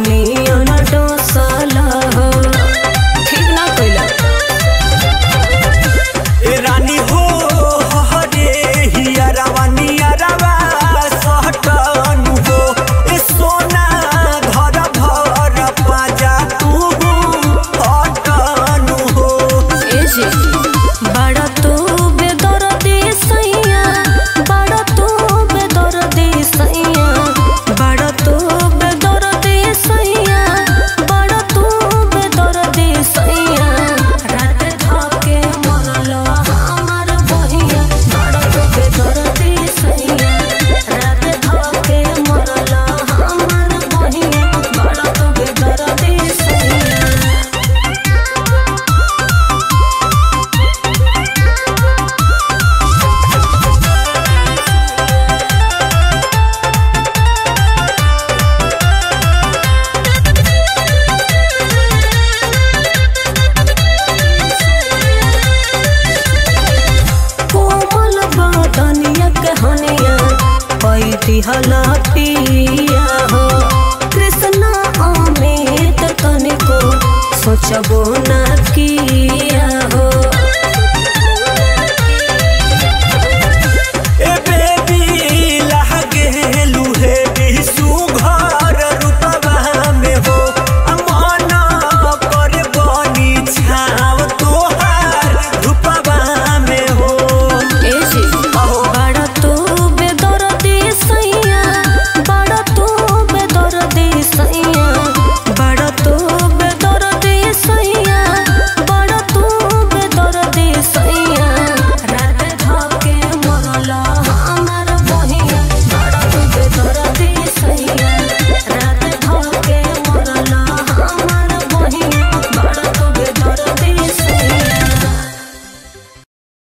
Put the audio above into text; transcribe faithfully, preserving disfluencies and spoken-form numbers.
नियन डोसल हो ठीक ना कइला ए रानी हो हरे हियरवा नियरवा सहटनु हो ए सोना धर भर पाजा तू हटनु हो ए जे बड़ा तू बेदर्दी सैया बड़ा तू बेदर्दी सैया बड़ा तू बेदर्दी सैया बड़ा तू बेदर्दी सैया रात धके मरलो हमर बहिया बड़ा तू बेदर्दी सैया रात धके मरलो हमर बहिया बड़ा तू बेदर्दी सैया कोमल बदनिया के हनिया पैती हला पिया हो कृष्णा अमित तनिको सोचबो ना किया